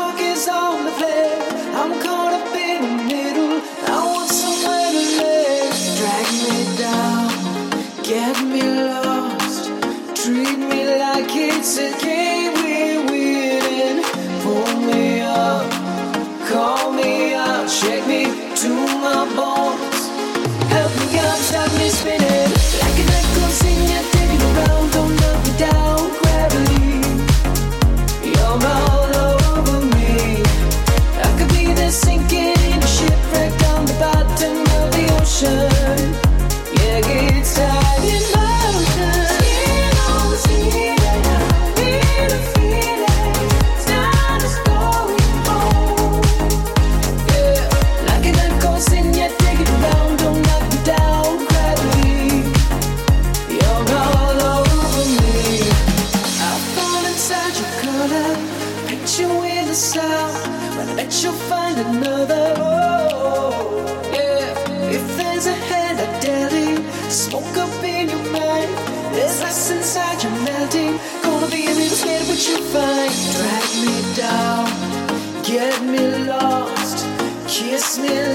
talk is on the play. I'm caught up in the middle. I want somewhere to lay. Drag me down, get me lost. Treat me like it's a game we're winning. Pull me up, call me out, shake me to my bones. Help me out, stop me spinning. Like an echo singer, taking around, don't knock me down. Gravity, you're all over me. I could be there sinking in a shipwreck down the bottom of the ocean. Yeah, get tired in motion. Skin on the ceiling, I feel a feeling. Time is going home. Yeah, like an echo singer, taking around, don't knock me down. Gravity, you're all over me. I fall inside your color, paint you with a sound. When I let you find another, oh, yeah. If there's a hand I dare, smoke up in your mind. There's ice inside you melting. Gonna be a little scared what you find. Drag me down, get me lost, kiss me